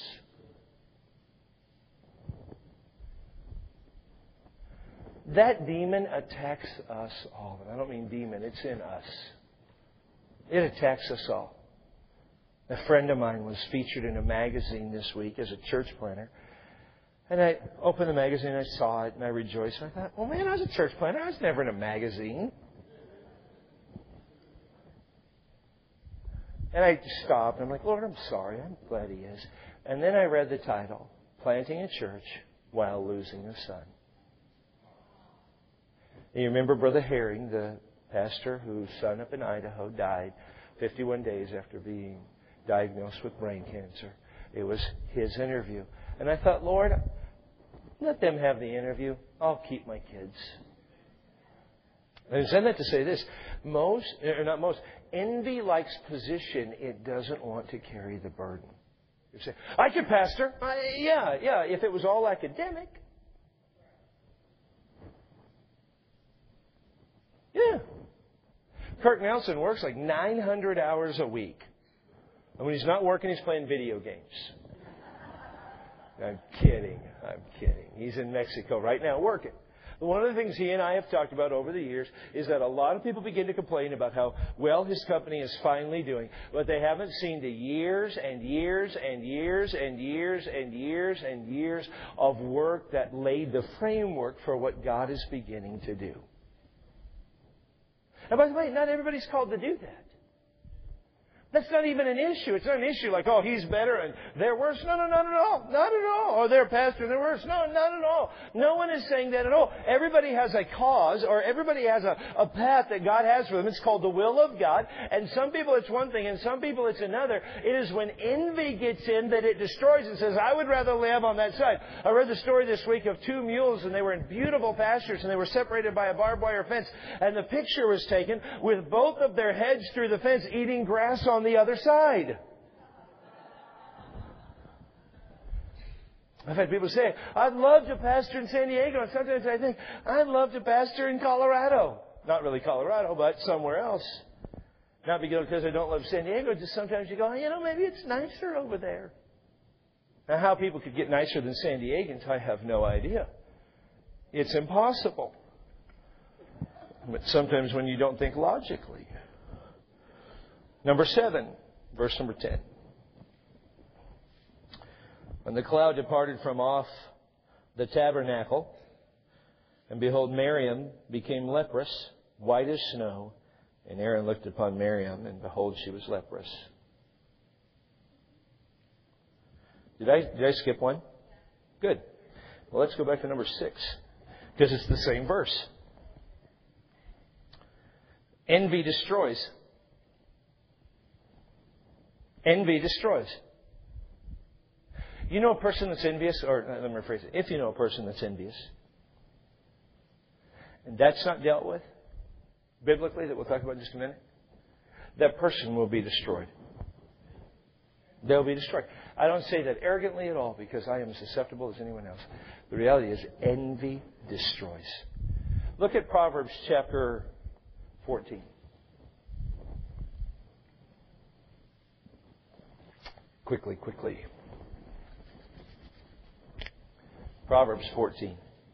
That demon attacks us all. And I don't mean demon, it's in us. It attacks us all. A friend of mine was featured in a magazine this week as a church planner. And I opened the magazine, I saw it, and I rejoiced. And I thought, well, man, I was a church planner. I was never in a magazine. And I stopped. And I'm like, Lord, I'm sorry. I'm glad he is. And then I read the title, Planting a Church While Losing a Son. And you remember Brother Herring, the pastor whose son up in Idaho died fifty-one days after being diagnosed with brain cancer. It was his interview. And I thought, Lord, let them have the interview. I'll keep my kids. And I said that to say this. Most, or not most, envy likes position. It doesn't want to carry the burden. You say, I could pastor. Uh, yeah, yeah, if it was all academic. Yeah. Kirk Nelson works like nine hundred hours a week. And when he's not working, he's playing video games. I'm kidding. I'm kidding. He's in Mexico right now working. But one of the things he and I have talked about over the years is that a lot of people begin to complain about how well his company is finally doing, but they haven't seen the years and years and years and years and years and years of work that laid the framework for what God is beginning to do. And by the way, not everybody's called to do that. That's not even an issue. It's not an issue like, oh, he's better and they're worse. No, no, not at all. Not at all. Or they're pastor and they're worse. No, not at all. No one is saying that at all. Everybody has a cause or everybody has a, a path that God has for them. It's called the will of God. And some people it's one thing and some people it's another. It is when envy gets in that it destroys and says, I would rather live on that side. I read the story this week of two mules and they were in beautiful pastures and they were separated by a barbed wire fence. And the picture was taken with both of their heads through the fence eating grass on the other side. I've had people say, I'd love to pastor in San Diego. And sometimes I think, I'd love to pastor in Colorado. Not really Colorado, but somewhere else. Not because I don't love San Diego. Just sometimes you go, you know, maybe it's nicer over there. Now, how people could get nicer than San Diegans, I have no idea. It's impossible. But sometimes when you don't think logically. Number seven, verse number ten. When the cloud departed from off the tabernacle, and behold, Miriam became leprous, white as snow, and Aaron looked upon Miriam, and behold, she was leprous. Did I, did I skip one? Good. Well, let's go back to number six, because it's the same verse. Envy destroys. Envy destroys. You know a person that's envious, or let me rephrase it. If you know a person that's envious, and that's not dealt with biblically, that we'll talk about in just a minute, that person will be destroyed. They'll be destroyed. I don't say that arrogantly at all, because I am as susceptible as anyone else. The reality is envy destroys. Look at Proverbs chapter fourteen. Quickly, quickly. Proverbs fourteen.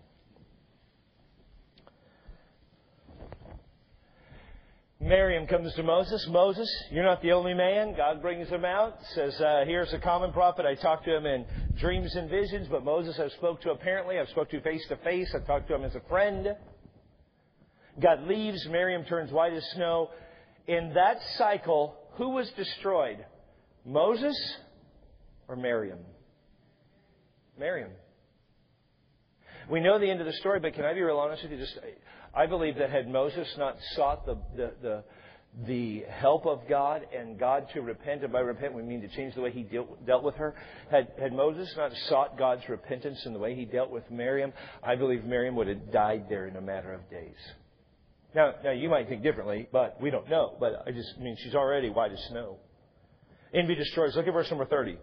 Miriam comes to Moses. Moses, you're not the only man. God brings him out. Says, uh, here's a common prophet. I talked to him in dreams and visions, but Moses I've spoke to apparently. I've spoke to face to face. I've talked to him as a friend. God leaves. Miriam turns white as snow. In that cycle, who was destroyed? Moses or Miriam? Miriam. We know the end of the story, but can I be real honest with you? Just, I believe that had Moses not sought the, the, the, the help of God and God to repent, and by repent we mean to change the way he dealt, dealt with her, had, had Moses not sought God's repentance in the way he dealt with Miriam, I believe Miriam would have died there in a matter of days. Now, now you might think differently, but we don't know. But I just mean she's already white as snow. Envy destroys. Look at verse number thirty.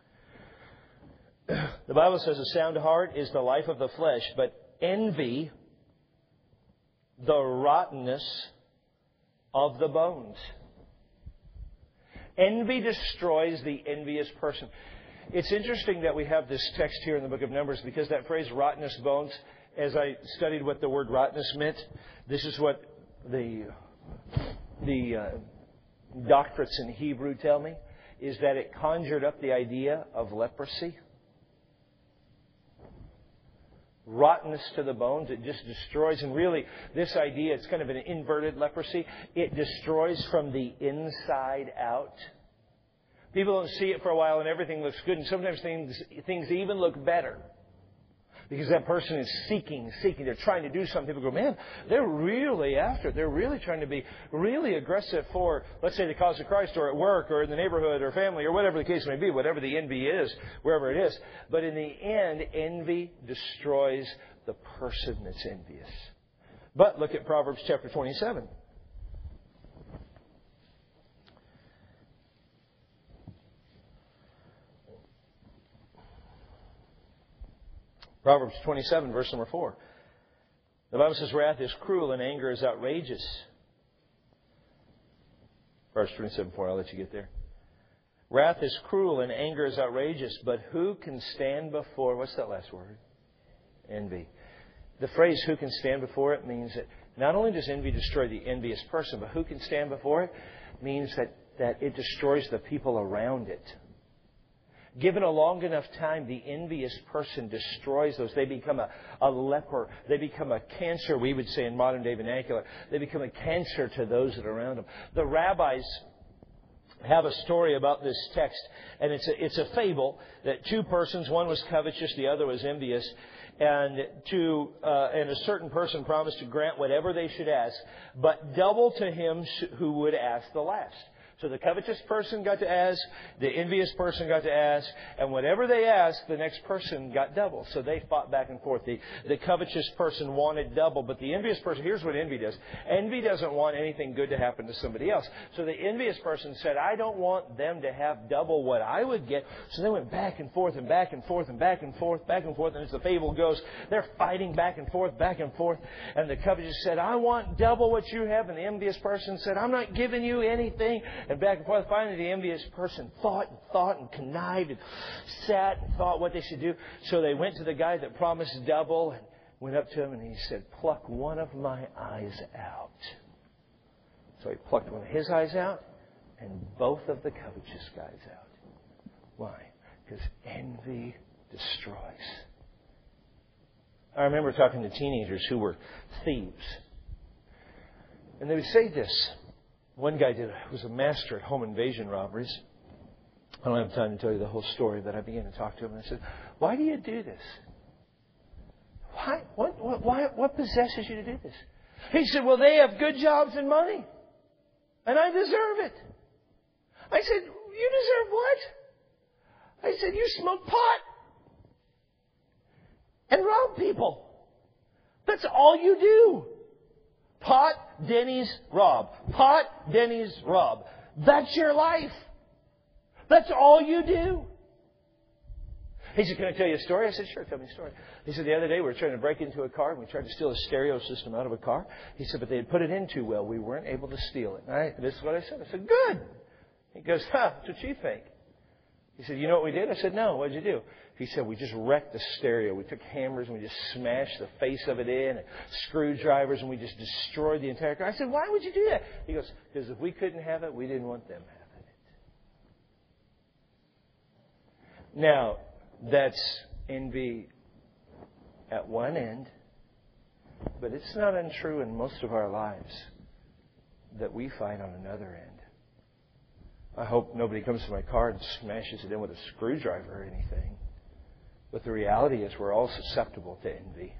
The Bible says a sound heart is the life of the flesh, but envy, the rottenness of the bones. Envy destroys the envious person. It's interesting that we have this text here in the book of Numbers, because that phrase, rottenness bones, as I studied what the word rottenness meant, this is what the, the uh, doctorates in Hebrew tell me, is that it conjured up the idea of leprosy. Rottenness to the bones. It just destroys. And really, this idea, it's kind of an inverted leprosy. It destroys from the inside out. People don't see it for a while and everything looks good. And sometimes things, things even look better. Because that person is seeking, seeking. They're trying to do something. People go, man, they're really after it. They're really trying to be really aggressive for, let's say, the cause of Christ, or at work, or in the neighborhood, or family, or whatever the case may be, whatever the envy is, wherever it is. But in the end, envy destroys the person that's envious. But look at Proverbs chapter twenty-seven. Proverbs twenty-seven, verse number four. The Bible says, wrath is cruel and anger is outrageous. Verse twenty-seven, four, I'll let you get there. Wrath is cruel and anger is outrageous, but who can stand before, what's that last word? Envy. The phrase, who can stand before it, means that not only does envy destroy the envious person, but who can stand before it means that, that it destroys the people around it. Given a long enough time, the envious person destroys those. They become a, a leper. They become a cancer, we would say in modern day vernacular. They become a cancer to those that are around them. The rabbis have a story about this text, and it's a, it's a fable that two persons, one was covetous, the other was envious, and to uh, and a certain person promised to grant whatever they should ask, but double to him who would ask the last. So the covetous person got to ask, the envious person got to ask, and whatever they asked, the next person got double. So they fought back and forth. The, the covetous person wanted double, but the envious person, here's what envy does. Envy doesn't want anything good to happen to somebody else. So the envious person said, I don't want them to have double what I would get. So they went back and forth and back and forth and back and forth, back and forth. And as the fable goes, they're fighting back and forth, back and forth. And the covetous said, I want double what you have. And the envious person said, I'm not giving you anything. and back and forth. Finally, the envious person thought and thought and connived and sat and thought what they should do. So they went to the guy that promised double and went up to him and he said, "Pluck one of my eyes out." So he plucked one of his eyes out and both of the covetous guys out. Why? Because envy destroys. I remember talking to teenagers who were thieves. And they would say this. One guy did was a master at home invasion robberies. I don't have time to tell you the whole story, but I began to talk to him and I said, "Why do you do this? Why? What, what, why, what possesses you to do this?" He said, "Well, they have good jobs and money. And I deserve it." I said, "You deserve what?" I said, "You smoke pot and rob people. That's all you do. Pot, Denny's, rob. Pot, Denny's, rob. That's your life. That's all you do." He said, "Can I tell you a story?" I said, "Sure, tell me a story." He said, "The other day we were trying to break into a car and we tried to steal a stereo system out of a car." He said, "But they had put it in too well. We weren't able to steal it." And I, this is what I said. I said, "Good." He goes, "Huh, that's what you think." He said, "You know what we did?" I said, "No, what did you do?" He said, "We just wrecked the stereo. We took hammers and we just smashed the face of it in and screwdrivers and we just destroyed the entire car." I said, "Why would you do that?" He goes, "Because if we couldn't have it, we didn't want them having it." Now, that's envy at one end, but it's not untrue in most of our lives that we find on another end. I hope nobody comes to my car and smashes it in with a screwdriver or anything. But the reality is we're all susceptible to envy.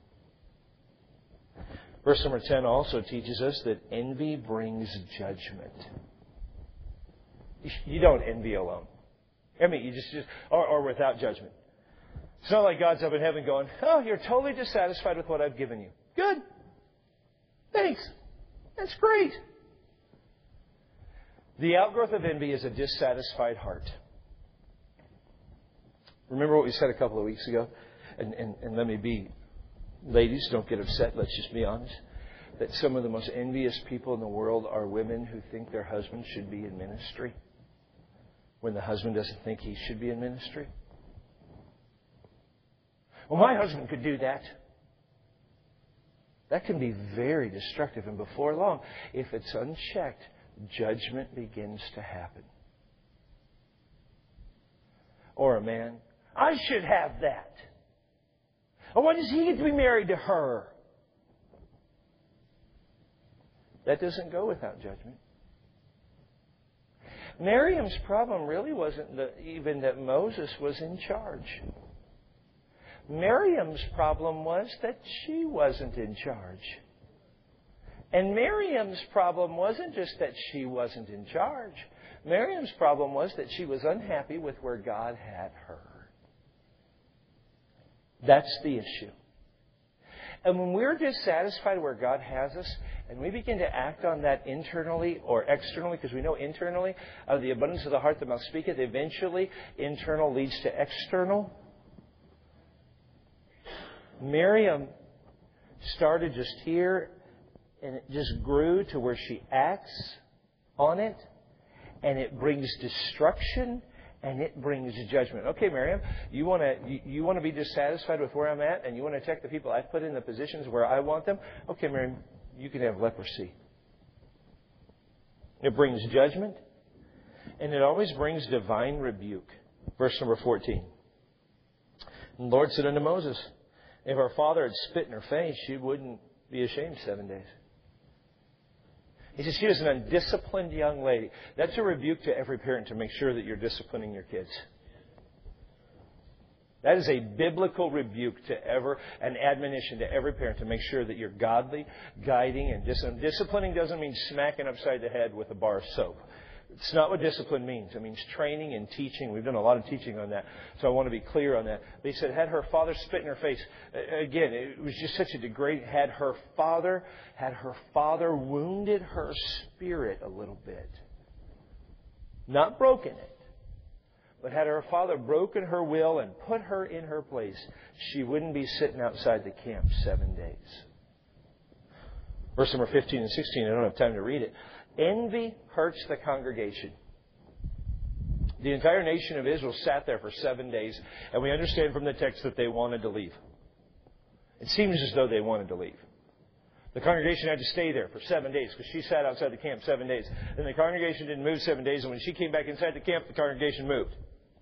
Verse number ten also teaches us that envy brings judgment. You don't envy alone. I mean, you just, just or, or without judgment. It's not like God's up in heaven going, "Oh, you're totally dissatisfied with what I've given you. Good. Thanks. That's great." The outgrowth of envy is a dissatisfied heart. Remember what we said a couple of weeks ago? And, and, and let me be, ladies, don't get upset. Let's just be honest. That some of the most envious people in the world are women who think their husband should be in ministry when the husband doesn't think he should be in ministry. "Well, my husband could do that." That can be very destructive. And before long, if it's unchecked, judgment begins to happen. Or a man, "I should have that. Or why does he get to be married to her?" That doesn't go without judgment. Miriam's problem really wasn't the, even that Moses was in charge. Miriam's problem was that she wasn't in charge. And Miriam's problem wasn't just that she wasn't in charge. Miriam's problem was that she was unhappy with where God had her. That's the issue. And when we're dissatisfied where God has us, and we begin to act on that internally or externally, because we know internally, out of the abundance of the heart the mouth speaketh, eventually internal leads to external. Miriam started just here, and it just grew to where she acts on it, and it brings destruction, and it brings judgment. Okay, Miriam, you want to you, you want to be dissatisfied with where I'm at, and you want to attack the people I've put in the positions where I want them? Okay, Miriam, you can have leprosy. It brings judgment, and it always brings divine rebuke. Verse number fourteen. And the Lord said unto Moses, "If our father had spit in her face, she wouldn't be ashamed seven days." He says she was an undisciplined young lady. That's a rebuke to every parent to make sure that you're disciplining your kids. That is a biblical rebuke to ever, an admonition to every parent to make sure that you're godly, guiding, and disciplining. Disciplining doesn't mean smacking upside the head with a bar of soap. It's not what discipline means. It means training and teaching. We've done a lot of teaching on that, so I want to be clear on that. They said, had her father spit in her face. Again, it was just such a degrade. Had her father, had her father wounded her spirit a little bit. Not broken it, but had her father broken her will and put her in her place, she wouldn't be sitting outside the camp seven days. Verse number fifteen and sixteen, I don't have time to read it. Envy hurts the congregation. The entire nation of Israel sat there for seven days, and we understand from the text that they wanted to leave. It seems as though they wanted to leave. The congregation had to stay there for seven days because she sat outside the camp seven days. And the congregation didn't move seven days, and when she came back inside the camp, the congregation moved.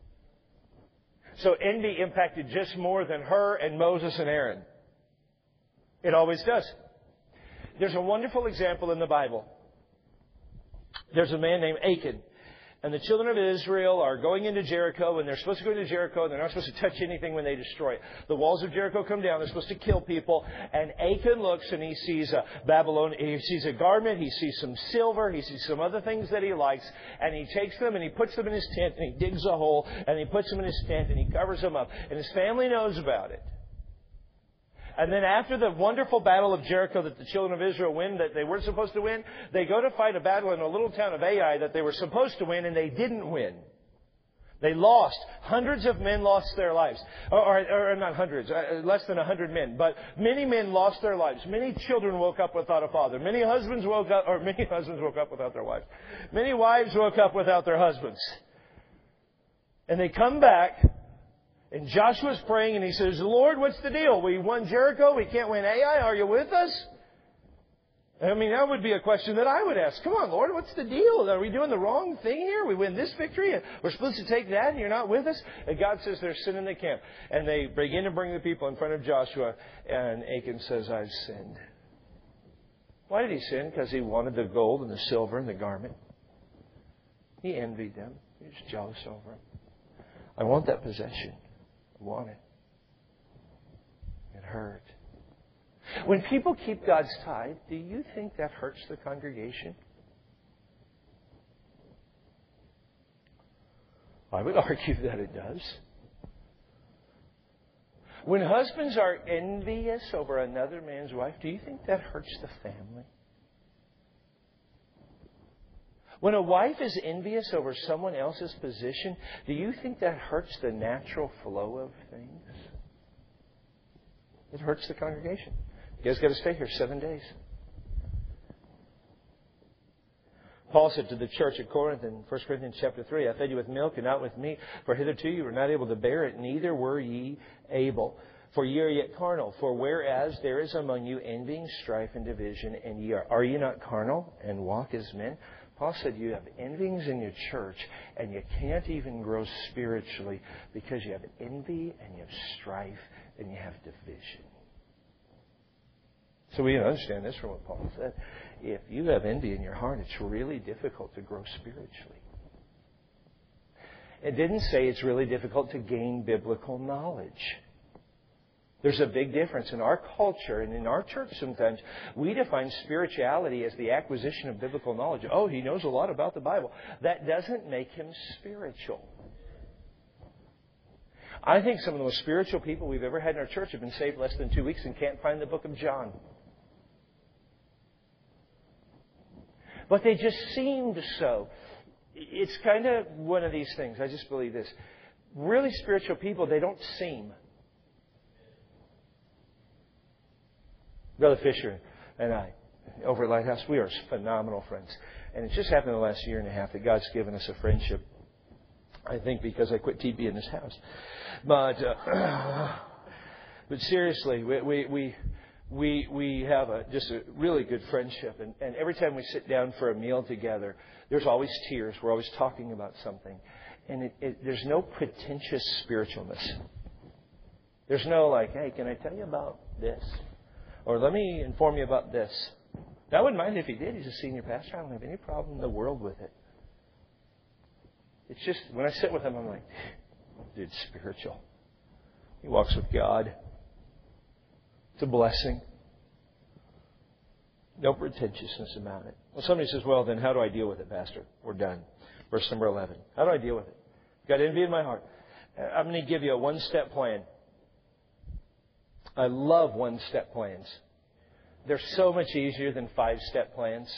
So envy impacted just more than her and Moses and Aaron. It always does. There's a wonderful example in the Bible. There's a man named Achan. And the children of Israel are going into Jericho, and they're supposed to go into Jericho, and they're not supposed to touch anything when they destroy it. The walls of Jericho come down. They're supposed to kill people. And Achan looks, and he sees a Babylon. He sees a garment. He sees some silver. He sees some other things that he likes. And he takes them, and he puts them in his tent, and he digs a hole, and he puts them in his tent, and he covers them up. And his family knows about it. And then after the wonderful battle of Jericho that the children of Israel win, that they weren't supposed to win, they go to fight a battle in a little town of Ai that they were supposed to win, and they didn't win. They lost. Hundreds of men lost their lives. Or, or, or not hundreds, uh, less than a hundred men. But many men lost their lives. Many children woke up without a father. Many husbands woke up, or many husbands woke up without their wives. Many wives woke up without their husbands. And they come back. And Joshua's praying, and he says, Lord, what's the deal? We won Jericho. We can't win Ai. Are you with us? I mean, that would be a question that I would ask. Come on, Lord, what's the deal? Are we doing the wrong thing here? We win this victory, and we're supposed to take that, and you're not with us? And God says there's sin in the camp. And they begin to bring the people in front of Joshua, and Achan says, I've sinned. Why did he sin? Because he wanted the gold and the silver and the garment. He envied them. He was jealous over them. I want that possession. Want it. It hurt. When people keep God's tithe, do you think that hurts the congregation? I would argue that it does. When husbands are envious over another man's wife, do you think that hurts the family? When a wife is envious over someone else's position, do you think that hurts the natural flow of things? It hurts the congregation. You guys got to stay here seven days. Paul said to the church at Corinth in First Corinthians chapter three, I fed you with milk and not with meat, for hitherto you were not able to bear it, neither were ye able. For ye are yet carnal. For whereas there is among you envying, strife, and division, and ye are, are ye not carnal, and walk as men? Paul said you have envyings in your church, and you can't even grow spiritually because you have envy, and you have strife, and you have division. So we understand this from what Paul said. If you have envy in your heart, it's really difficult to grow spiritually. It didn't say it's really difficult to gain biblical knowledge. There's a big difference. In our culture and in our church sometimes, we define spirituality as the acquisition of biblical knowledge. Oh, he knows a lot about the Bible. That doesn't make him spiritual. I think some of the most spiritual people we've ever had in our church have been saved less than two weeks and can't find the book of John. But they just seemed so. It's kind of one of these things. I just believe this. Really spiritual people, they don't seem. Brother Fisher and I, over at Lighthouse, we are phenomenal friends. And it just happened in the last year and a half that God's given us a friendship. I think because I quit T B in this house. But uh, but seriously, we we we we, we have a, just a really good friendship. And, and every time we sit down for a meal together, there's always tears. We're always talking about something. And it, it, there's no pretentious spiritualness. There's no like, hey, can I tell you about this? Or let me inform you about this. I wouldn't mind if he did. He's a senior pastor. I don't have any problem in the world with it. It's just, when I sit with him, I'm like, dude, spiritual. He walks with God. It's a blessing. No pretentiousness about it. Well, somebody says, well, then how do I deal with it, Pastor? We're done. Verse number eleven. How do I deal with it? Got envy in my heart. I'm going to give you a one-step plan. I love one-step plans. They're so much easier than five-step plans.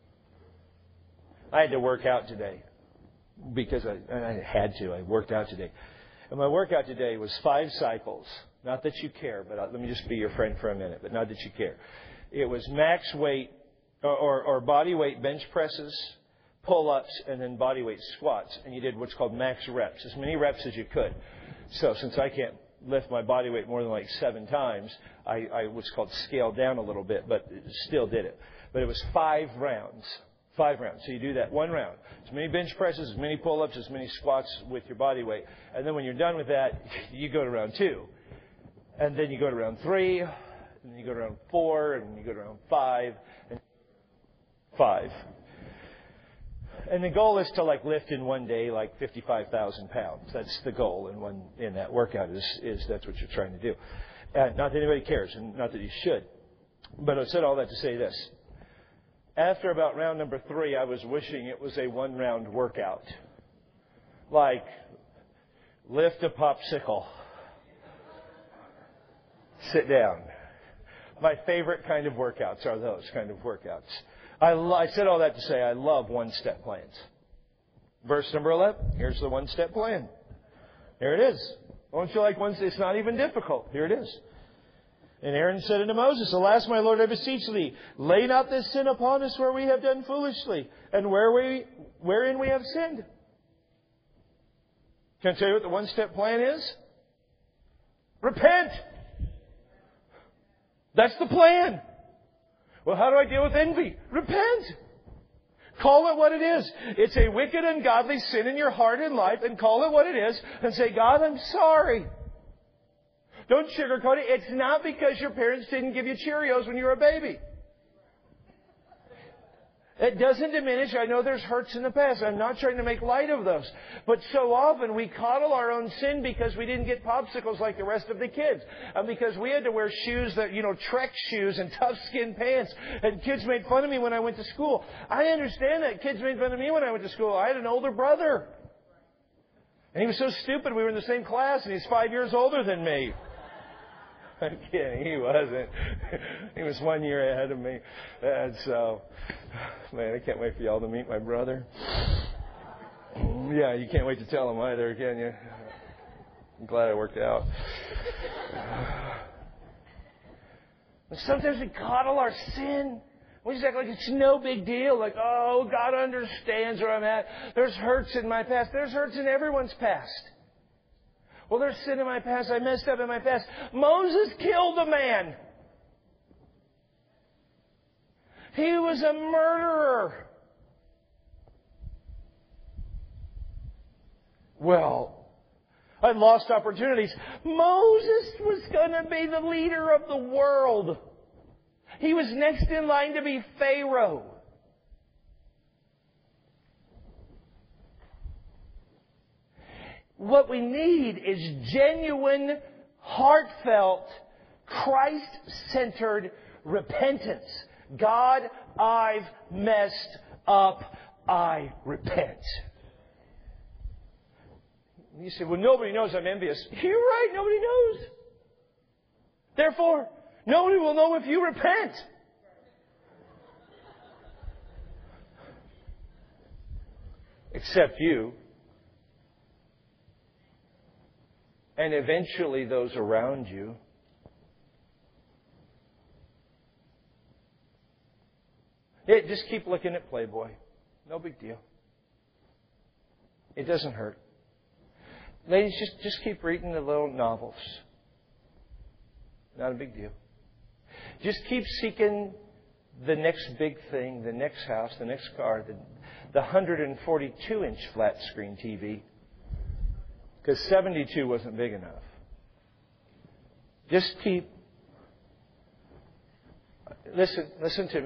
I had to work out today because I, I had to. I worked out today. And my workout today was five cycles. Not that you care, but let me just be your friend for a minute, but not that you care. It was max weight or, or, or body weight bench presses, pull-ups, and then body weight squats. And you did what's called max reps, as many reps as you could. So since I can't lift my body weight more than like seven times, I, I what's called scaled down a little bit, but still did it. But it was five rounds. Five rounds. So you do that one round. As many bench presses, as many pull-ups, as many squats with your body weight. And then when you're done with that, you go to round two. And then you go to round three. And then you go to round four. And then you go to round five. And five. And the goal is to like lift in one day like fifty-five thousand pounds. That's the goal in one in that workout is, is that's what you're trying to do. Uh, not that anybody cares, and not that you should. But I said all that to say this. After about round number three, I was wishing it was a one-round workout. Like, lift a popsicle. Sit down. My favorite kind of workouts are those kind of workouts. I, lo- I said all that to say I love one-step plans. Verse number eleven. Here's the one-step plan. Here it is. Don't you like one? It's not even difficult. Here it is. And Aaron said unto Moses, Alas, my Lord, I beseech thee, lay not this sin upon us where we have done foolishly, and where we, wherein we have sinned. Can I tell you what the one-step plan is? Repent! That's the plan. Well, how do I deal with envy? Repent! Call it what it is. It's a wicked, ungodly sin in your heart and life, and call it what it is, and say, God, I'm sorry. Don't sugarcoat it. It's not because your parents didn't give you Cheerios when you were a baby. It doesn't diminish. I know there's hurts in the past. I'm not trying to make light of those. But so often we coddle our own sin because we didn't get popsicles like the rest of the kids. And because we had to wear shoes that, you know, Trek shoes and tough skin pants. And kids made fun of me when I went to school. I understand that. Kids made fun of me when I went to school. I had an older brother. And he was so stupid. We were in the same class and he's five years older than me. I'm kidding. He wasn't. He was one year ahead of me. And so, man, I can't wait for y'all to meet my brother. Yeah, you can't wait to tell him either, can you? I'm glad it worked out. And sometimes we coddle our sin. We just act like it's no big deal. Like, oh, God understands where I'm at. There's hurts in my past. There's hurts in everyone's past. Well, there's sin in my past. I messed up in my past. Moses killed a man. He was a murderer. Well, I lost opportunities. Moses was going to be the leader of the world. He was next in line to be Pharaoh. What we need is genuine, heartfelt, Christ-centered repentance. God, I've messed up. I repent. You say, well, nobody knows I'm envious. You're right, nobody knows. Therefore, nobody will know if you repent. Except you. And eventually those around you. Yeah, just keep looking at Playboy. No big deal. It doesn't hurt. Ladies, just, just keep reading the little novels. Not a big deal. Just keep seeking the next big thing, the next house, the next car, the, the one hundred forty-two inch flat screen T V. Because seventy-two wasn't big enough. Just keep... Listen, listen to me.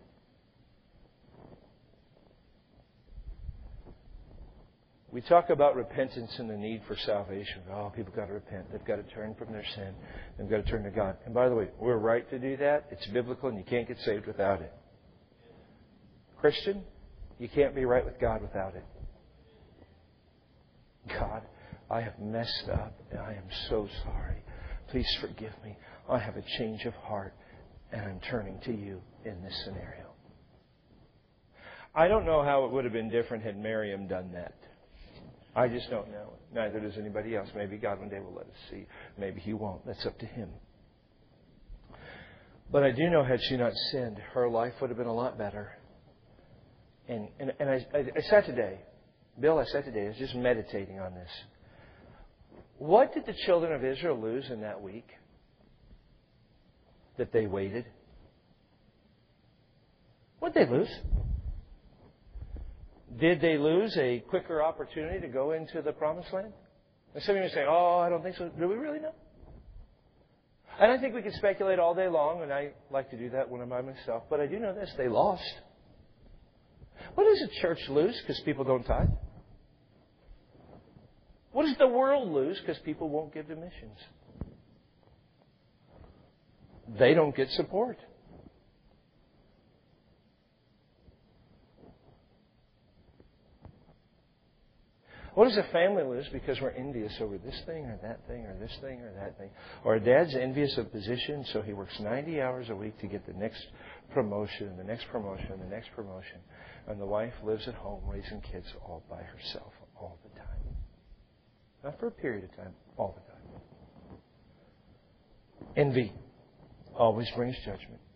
We talk about repentance and the need for salvation. Oh, people got to repent. They've got to turn from their sin. They've got to turn to God. And by the way, we're right to do that. It's biblical and you can't get saved without it. Christian, you can't be right with God without it. God, I have messed up and I am so sorry. Please forgive me. I have a change of heart and I'm turning to you in this scenario. I don't know how it would have been different had Miriam done that. I just don't know. Neither does anybody else. Maybe God one day will let us see. Maybe He won't. That's up to Him. But I do know had she not sinned, her life would have been a lot better. And, and, and I, I, I sat today, Bill, I sat today, I was just meditating on this. What did the children of Israel lose in that week that they waited? What did they lose? Did they lose a quicker opportunity to go into the Promised Land? And some of you may say, oh, I don't think so. Do we really know? And I think we can speculate all day long, and I like to do that when I'm by myself. But I do know this, they lost. What does a church lose because people don't tithe? What does the world lose because people won't give to missions? They don't get support. What does a family lose because we're envious over this thing or that thing or this thing or that thing? Or a dad's envious of position, so he works ninety hours a week to get the next promotion and the next promotion and the next promotion. And the wife lives at home raising kids all by herself all the time. Not for a period of time, all the time. Envy always brings judgment.